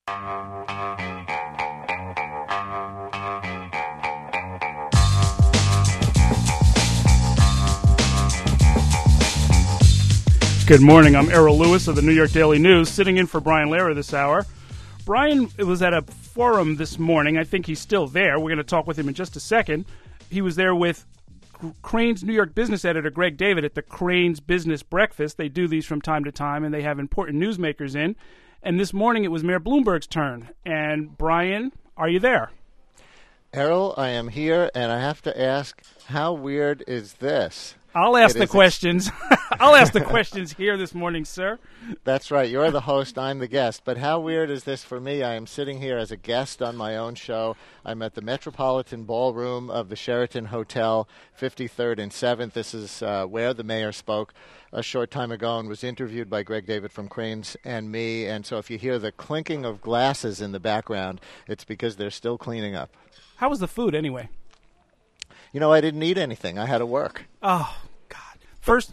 Good morning. I'm Errol Lewis of the New York Daily News, sitting in for Brian Lehrer this hour. Brian was at a forum this morning. I think he's still there. We're going to talk with him in just a second. He was there with Crain's New York business editor, Greg David, at the Crain's Business Breakfast. They do these from time to time, and they have important newsmakers in. And this morning it was Mayor Bloomberg's turn. And Brian, are you there? Errol, I am here, and I have to ask, how weird is this? I'll ask the questions. I'll ask the questions here this morning, sir. That's right. You're the host. I'm the guest. But how weird is this for me? I am sitting here as a guest on my own show. I'm at the Metropolitan Ballroom of the Sheraton Hotel, 53rd and 7th. This is where the mayor spoke a short time ago and was interviewed by Greg David from Crain's and me. And so if you hear the clinking of glasses in the background, it's because they're still cleaning up. How was the food anyway? You know, I didn't eat anything. I had to work. Oh, God. First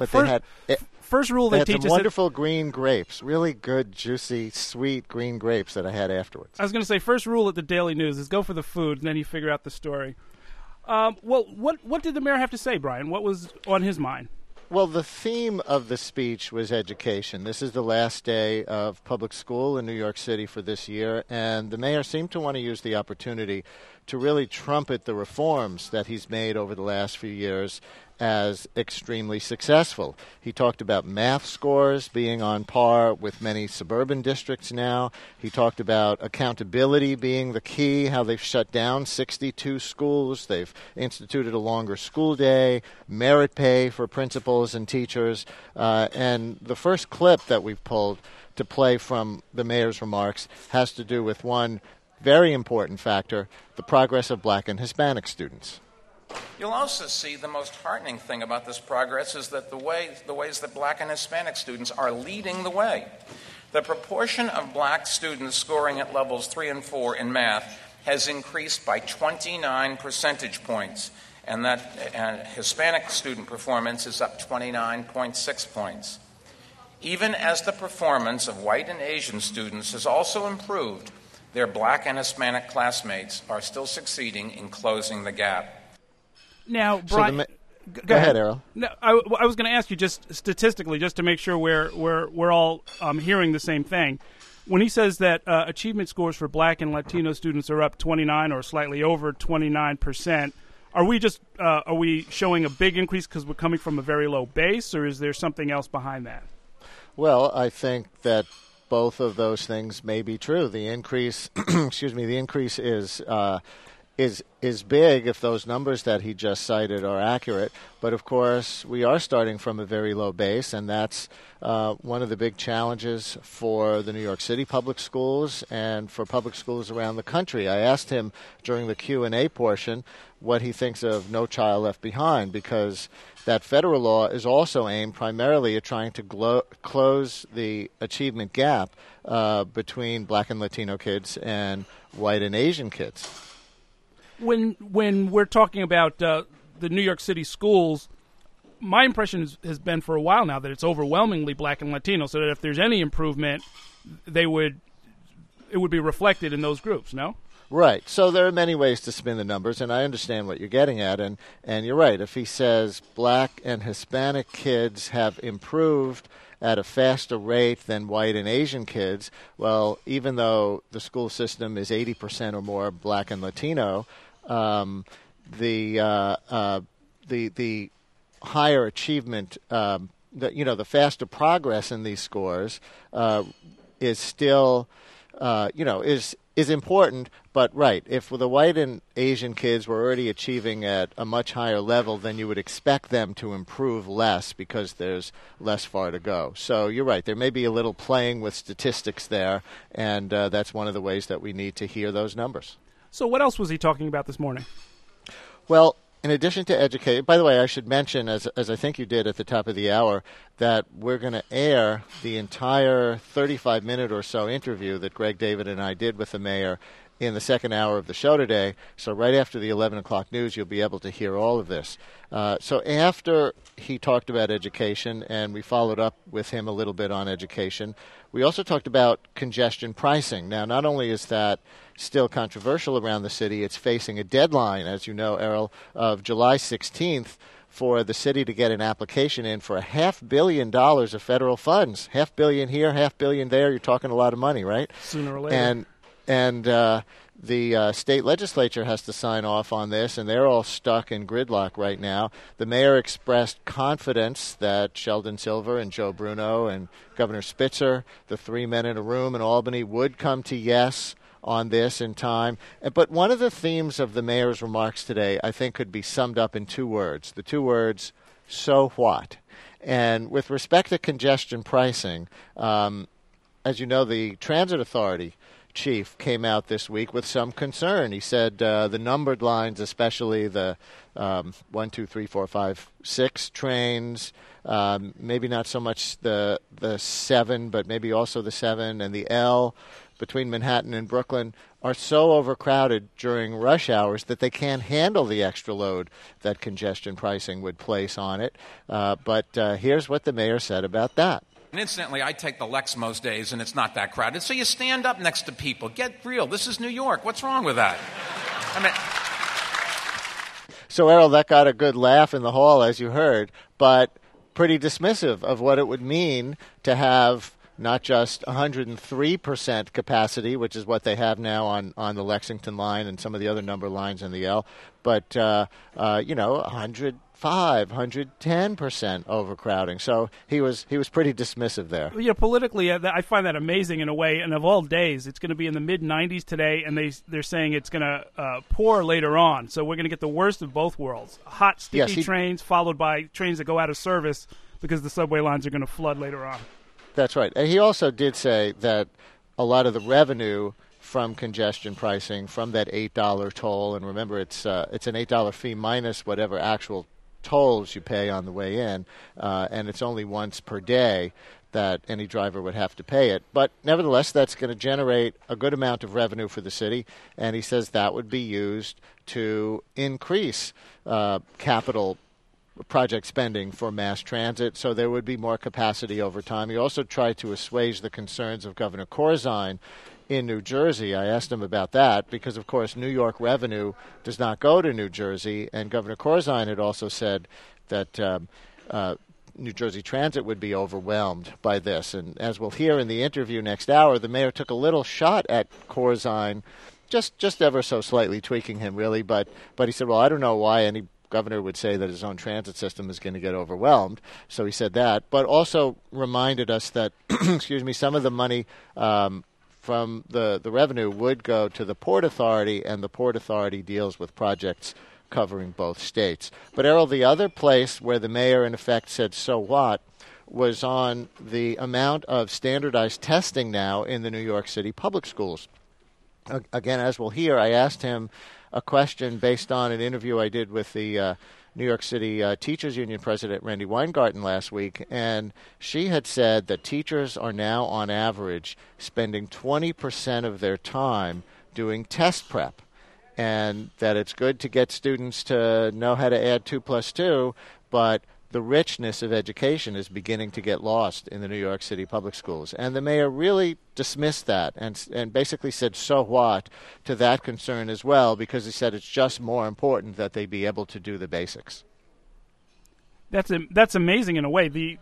rule they had teach some us. Wonderful green grapes, really good, juicy, sweet green grapes that I had afterwards. I was going to say, first rule at the Daily News is go for the food, and then you figure out the story. Well, what did the mayor have to say, Brian? What was on his mind? Well, the theme of the speech was education. This is the last day of public school in New York City for this year, and the mayor seemed to want to use the opportunity to really trumpet the reforms that he's made over the last few years as extremely successful. He talked about math scores being on par with many suburban districts now. He talked about accountability being the key, how they've shut down 62 schools. They've instituted a longer school day, merit pay for principals and teachers. And the first clip that we've pulled to play from the mayor's remarks has to do with one very important factor, the progress of black and Hispanic students. You'll also see the most heartening thing about this progress is that the ways that black and Hispanic students are leading the way. The proportion of black students scoring at levels 3 and 4 in math has increased by 29 percentage points, and Hispanic student performance is up 29.6 points. Even as the performance of white and Asian students has also improved, their black and Hispanic classmates are still succeeding in closing the gap. Now, Brian, go ahead, Errol. No, I was going to ask you just statistically, just to make sure we're all hearing the same thing. When he says that achievement scores for black and Latino students are up 29 or slightly over 29%, are we showing a big increase because we're coming from a very low base, or is there something else behind that? Well, I think that both of those things may be true. The increase, the increase is big if those numbers that he just cited are accurate. But, of course, we are starting from a very low base, and that's one of the big challenges for the New York City public schools and for public schools around the country. I asked him during the Q&A portion what he thinks of No Child Left Behind, because that federal law is also aimed primarily at trying to close the achievement gap between black and Latino kids and white and Asian kids. When we're talking about the New York City schools, my impression has been for a while now that it's overwhelmingly black and Latino, so that if there's any improvement, it would be reflected in those groups, no? Right. So there are many ways to spin the numbers, and I understand what you're getting at. And you're right. If he says black and Hispanic kids have improved at a faster rate than white and Asian kids, well, even though the school system is 80% or more black and Latino, the higher achievement, the faster progress in these scores is still, is important. But right, if the white and Asian kids were already achieving at a much higher level, then you would expect them to improve less because there's less far to go. So you're right, there may be a little playing with statistics there, and that's one of the ways that we need to hear those numbers. So what else was he talking about this morning? Well, in addition to educate, by the way, I should mention, as I think you did at the top of the hour, that we're going to air the entire 35-minute or so interview that Greg David and I did with the mayor in the second hour of the show today. So right after the 11 o'clock news, you'll be able to hear all of this. So after he talked about education, and we followed up with him a little bit on education, we also talked about congestion pricing. Now, not only is that still controversial around the city, it's facing a deadline, as you know, Errol, of July 16th for the city to get an application in for $500 million of federal funds. $500 million here, $500 million there. You're talking a lot of money, right? Sooner or later. And the state legislature has to sign off on this, and they're all stuck in gridlock right now. The mayor expressed confidence that Sheldon Silver and Joe Bruno and Governor Spitzer, the three men in a room in Albany, would come to yes on this in time. But one of the themes of the mayor's remarks today, I think, could be summed up in two words. The two words, so what? And with respect to congestion pricing, as you know, the Transit Authority chief came out this week with some concern. He said the numbered lines, especially the 1, 2, 3, 4, 5, 6 trains, maybe not so much the 7, but maybe also the 7 and the L between Manhattan and Brooklyn, are so overcrowded during rush hours that they can't handle the extra load that congestion pricing would place on it. But here's what the mayor said about that. And incidentally, I take the Lex most days, and it's not that crowded. So you stand up next to people. Get real. This is New York. What's wrong with that? I mean... So, Errol, that got a good laugh in the hall, as you heard, but pretty dismissive of what it would mean to have not just 103% capacity, which is what they have now on the Lexington line and some of the other number lines in the L, but, 105, 110% overcrowding. So he was pretty dismissive there. Yeah, politically, I find that amazing in a way. And of all days, it's going to be in the mid-90s today, and they're saying it's going to pour later on. So we're going to get the worst of both worlds. Hot, sticky trains followed by trains that go out of service because the subway lines are going to flood later on. That's right. And he also did say that a lot of the revenue from congestion pricing, from that $8 toll, and remember it's an $8 fee minus whatever actual tolls you pay on the way in, and it's only once per day that any driver would have to pay it. But nevertheless, that's going to generate a good amount of revenue for the city, and he says that would be used to increase capital project spending for mass transit, so there would be more capacity over time. He also tried to assuage the concerns of Governor Corzine in New Jersey. I asked him about that because, of course, New York revenue does not go to New Jersey, and Governor Corzine had also said that New Jersey Transit would be overwhelmed by this. And as we'll hear in the interview next hour, the mayor took a little shot at Corzine, just ever so slightly tweaking him, really. But he said, well, I don't know why any governor would say that his own transit system is going to get overwhelmed. So he said that, but also reminded us that, some of the money from the revenue would go to the Port Authority, and the Port Authority deals with projects covering both states. But, Errol, the other place where the mayor, in effect, said, so what, was on the amount of standardized testing now in the New York City public schools. Again, as we'll hear, I asked him a question based on an interview I did with the New York City Teachers Union President Randi Weingarten last week, and she had said that teachers are now, on average, spending 20% of their time doing test prep, and that it's good to get students to know how to add 2 plus 2, but the richness of education is beginning to get lost in the New York City public schools. And the mayor really dismissed that and basically said, so what, to that concern as well, because he said it's just more important that they be able to do the basics. That's amazing in a way. We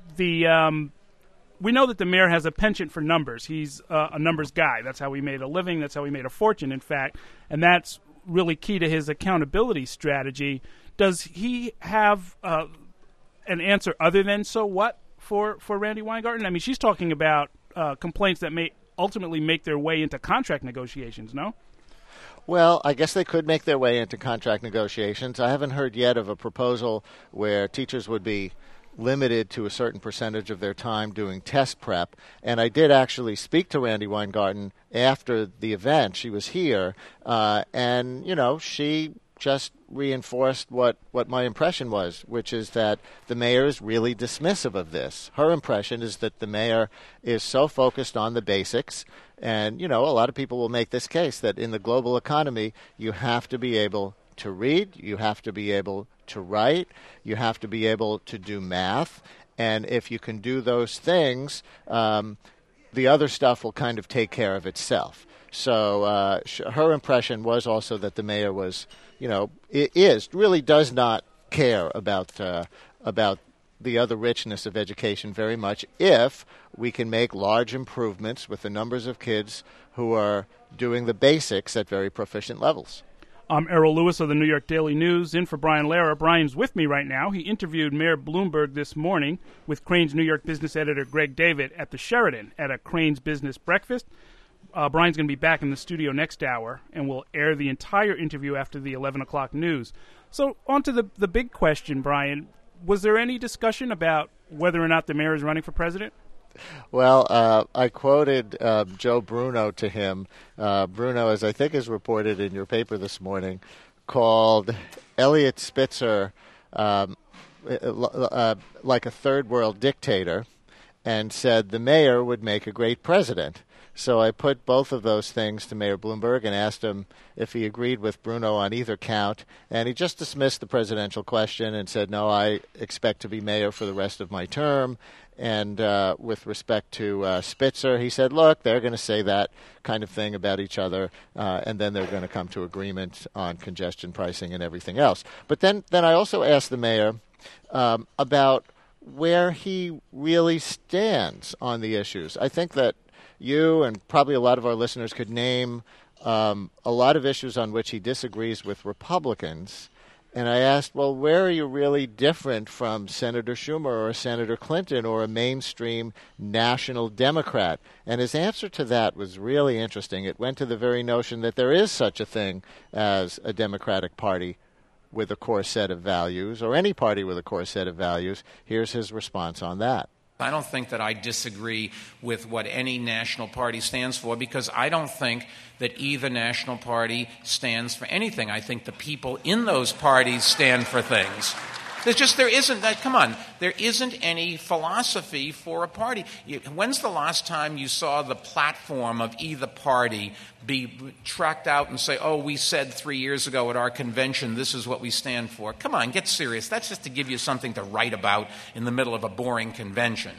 know that the mayor has a penchant for numbers. He's a numbers guy. That's how he made a living. That's how he made a fortune, in fact. And that's really key to his accountability strategy. Does he have an answer other than so what for Randi Weingarten? I mean, she's talking about complaints that may ultimately make their way into contract negotiations, no? Well, I guess they could make their way into contract negotiations. I haven't heard yet of a proposal where teachers would be limited to a certain percentage of their time doing test prep. And I did actually speak to Randi Weingarten after the event. She was here, and, she just reinforced what my impression was, which is that the mayor is really dismissive of this. Her impression is that the mayor is so focused on the basics. And, a lot of people will make this case that in the global economy, you have to be able to read, you have to be able to write, you have to be able to do math. And if you can do those things, the other stuff will kind of take care of itself. So her impression was also that the mayor was, really does not care about the other richness of education very much if we can make large improvements with the numbers of kids who are doing the basics at very proficient levels. I'm Errol Lewis of the New York Daily News, in for Brian Lehrer. Brian's with me right now. He interviewed Mayor Bloomberg this morning with Crain's New York business editor Greg David at the Sheraton at a Crain's Business Breakfast. Brian's going to be back in the studio next hour, and we'll air the entire interview after the 11 o'clock news. So on to the big question, Brian. Was there any discussion about whether or not the mayor is running for president? Well, I quoted Joe Bruno to him. Bruno, as I think is reported in your paper this morning, called Eliot Spitzer like a third world dictator and said the mayor would make a great president. So I put both of those things to Mayor Bloomberg and asked him if he agreed with Bruno on either count. And he just dismissed the presidential question and said, no, I expect to be mayor for the rest of my term. And with respect to Spitzer, he said, look, they're going to say that kind of thing about each other, and then they're going to come to agreement on congestion pricing and everything else. But then I also asked the mayor about where he really stands on the issues. I think that you and probably a lot of our listeners could name a lot of issues on which he disagrees with Republicans. And I asked, well, where are you really different from Senator Schumer or Senator Clinton or a mainstream national Democrat? And his answer to that was really interesting. It went to the very notion that there is such a thing as a Democratic Party with a core set of values, or any party with a core set of values. Here's his response on that. I don't think that I disagree with what any national party stands for, because I don't think that either national party stands for anything. I think the people in those parties stand for things. There isn't any philosophy for a party. When's the last time you saw the platform of either party be tracked out and say, oh, we said 3 years ago at our convention, this is what we stand for? Come on, get serious. That's just to give you something to write about in the middle of a boring convention.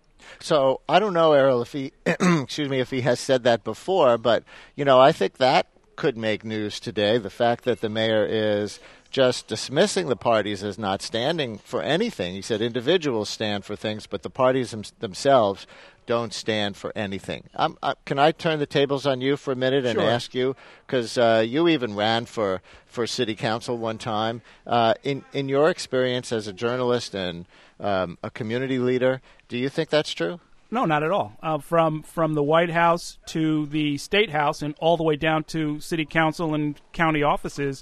So I don't know, Errol, if he, if he has said that before, but, I think that could make news today. The fact that the mayor is just dismissing the parties as not standing for anything. He said individuals stand for things, but the parties themselves don't stand for anything. Can I turn the tables on you for a minute and Sure. ask you, because you even ran for city council one time. In your experience as a journalist and a community leader, do you think that's true? No, not at all. From the White House to the State House and all the way down to city council and county offices,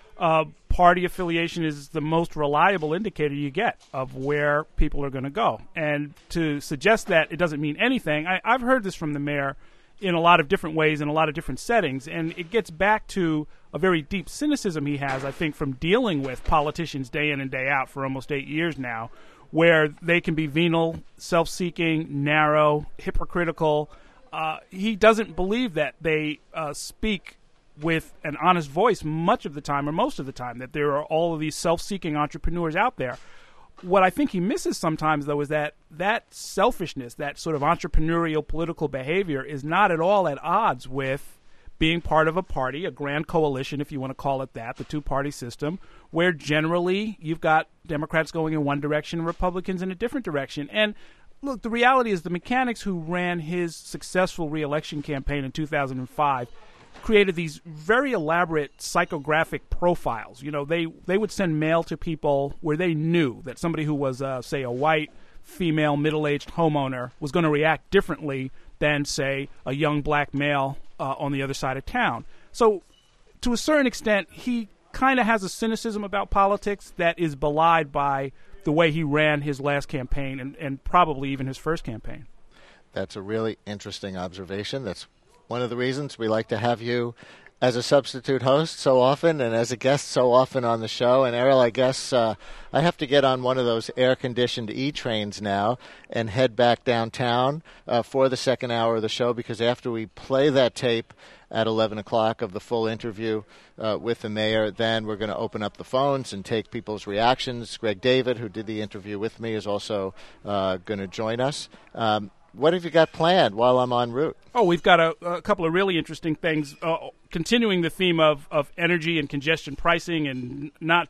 party affiliation is the most reliable indicator you get of where people are going to go. And to suggest that it doesn't mean anything, I've heard this from the mayor in a lot of different ways, in a lot of different settings, and it gets back to a very deep cynicism he has, I think, from dealing with politicians day in and day out for almost 8 years now, where they can be venal, self-seeking, narrow, hypocritical. He doesn't believe that they speak with an honest voice much of the time, or most of the time, that there are all of these self-seeking entrepreneurs out there. What I think he misses sometimes, though, is that selfishness, that sort of entrepreneurial political behavior is not at all at odds with being part of a party, a grand coalition, if you want to call it that, the two-party system, where generally you've got Democrats going in one direction and Republicans in a different direction. And look, the reality is the mechanics who ran his successful re-election campaign in 2005 created these very elaborate psychographic profiles. They would send mail to people where they knew that somebody who was, say, a white, female, middle-aged homeowner was going to react differently than, say, a young black male on the other side of town. So to a certain extent, he kind of has a cynicism about politics that is belied by the way he ran his last campaign and probably even his first campaign. That's a really interesting observation. That's one of the reasons we like to have you as a substitute host so often and as a guest so often on the show. And Errol, I guess I have to get on one of those air-conditioned E-trains now and head back downtown for the second hour of the show, because after we play that tape at 11 o'clock of the full interview with the mayor, then we're going to open up the phones and take people's reactions. Greg David, who did the interview with me, is also going to join us. What have you got planned while I'm en route? Oh, we've got a couple of really interesting things, continuing the theme of energy and congestion pricing and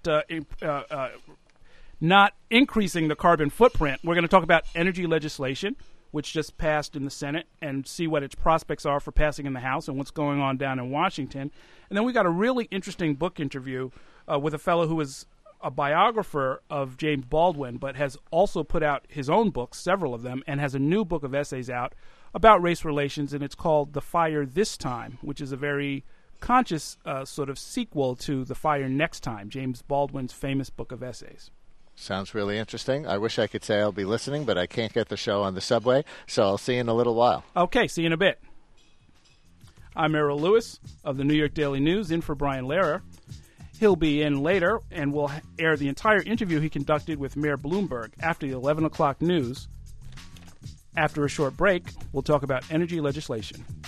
not increasing the carbon footprint. We're going to talk about energy legislation, which just passed in the Senate, and see what its prospects are for passing in the House and what's going on down in Washington. And then we got a really interesting book interview with a fellow who is a biographer of James Baldwin, but has also put out his own books, several of them, and has a new book of essays out about race relations, and it's called The Fire This Time, which is a very conscious sort of sequel to The Fire Next Time, James Baldwin's famous book of essays. Sounds really interesting. I wish I could say I'll be listening, but I can't get the show on the subway, so I'll see you in a little while. Okay, see you in a bit. I'm Errol Lewis of the New York Daily News, in for Brian Lehrer. He'll be in later, and we'll air the entire interview he conducted with Mayor Bloomberg after the 11 o'clock news. After a short break, we'll talk about energy legislation.